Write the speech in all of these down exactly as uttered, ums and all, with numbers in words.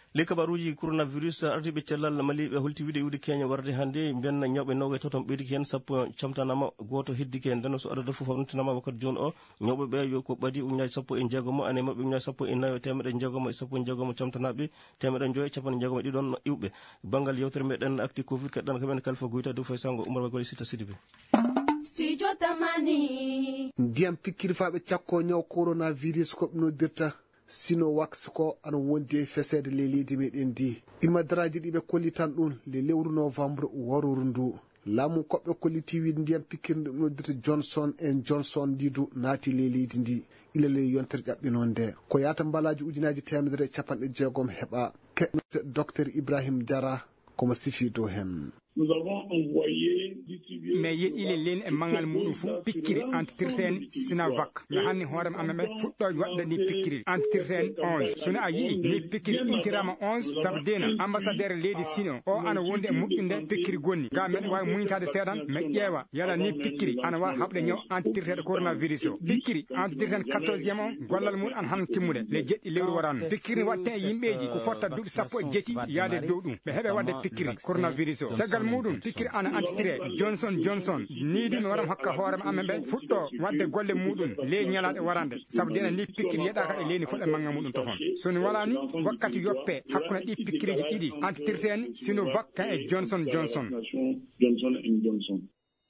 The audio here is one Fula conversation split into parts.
le kabaruji coronavirus ardiɓe cellal mali ɓe holti wiide iwde Kenya warde hannde mbiyanna ñawɓe nogay toton ɓeydiki hen sappo camtanama goto heddiki hen nden so adada fof hawnotinama wakkati joni o ñawɓe ɓe yo ko ɓaadi ujunaji sappo e jeegomo ane mabɓe ujunaji sappo e nayo temedde jeegomo e sappo e jeegomo camtanaɓe temedde joyi capanɗe jeegomo e ɗiɗon iwɓe banggal yewtere meɗen acti covid keɗɗan kamen kalfa goyta dow fay sango Oumar Bagole Sita Sidibé studio tamani ndiyam pikkiri faɓe cakko ñaw coronavirus ko ɓe noddirta sino wax ko ana wondi e fesede le leydi meɗen ndi ilmadaraji ɗi ɓe kolli tan ɗum le lewru novembre waroru ndu laamu koɓɓe kolliti wiide ndiyam pikkiri ɗum noddirta Johnson and Johnson ndidu naati le leydi ndi ilale yontere ƴaɓɓino nde ko yata mbalaji ujunaji temedere capanɗe jeegom heɓa keɓnode docteur Ibrahim Diarra komo sifi dow hen. Nous avons envoyé distribuer mais yeɗile len e mangal muɗum fu pikkiri antitirten Sinovac mi hanni hoorema amen ɓe fuɗɗoje waɗde ni pikkiri antitirten onze sono a yii ni pikkiri intirama onze saabu dena ambassadeur leydi Sino o ana wondi e moƴƴinde pikkiri gonni ga meɗe wawi muñitade seeɗan mais ƴeewa yala ni pikkiri ana wawi haɓde ñaw antitirteɗo coronavirus o pikkiri antitirten quatorziéme o gollal muɗum ana han timmude le jeɗɗi lewru waranno pikkiri watte e yimɓeji ko fotta duuɓi sappo e jeeti yaade dow ɗum ɓe heeɓe wadde pikkiri coronavirus o caggal muɗum pikkiri ana antitire Johnson Johnson niidi mi waɗam hokka hoorema amen ɓe fuɗɗo wadde golle muɗum ley ñalaɗe warande saabu dena ni pikkiri yeɗaka e leydi fuɗɗe manga muɗum tofon soni walani wakkati yoppe hakkude ɗi pikkiriji ɗiɗi antitirten Sinovac kan e Johnson Johnson Johnson and Johnson.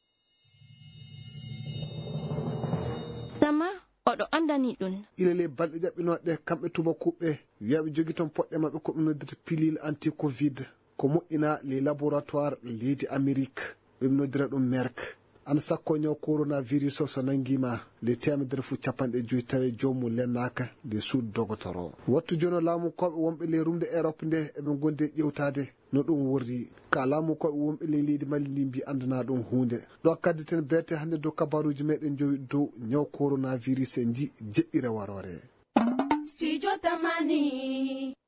Tama oɗo andani ɗum ilele balɗe ƴaɓɓinoɗe kamɓe tubakuɓe wiyaɓe jogui toon poɗɗe mabɓe koɓe noddata pilule anti covid ko moƴƴina les laboratoire leydi Amérique ɓe noddira ɗum Merck ana sakko ñaw coronavirus o so nanguima le temedere fu capanɗe joyi tawi jomum lennaka le suudu dogotoro wattu joni laamu koɓe wonɓe le rumde Europe nde eɓe gonde ƴewtade no ɗum worri ka laamu koɓe wonɓe le leydi Mali ndi mbi andana ɗum hunde ɗo kadde ten berte hande dow kabaruji meɗen jowi dow ñaw coronavirus e ji jeɗɗire warore studio tamani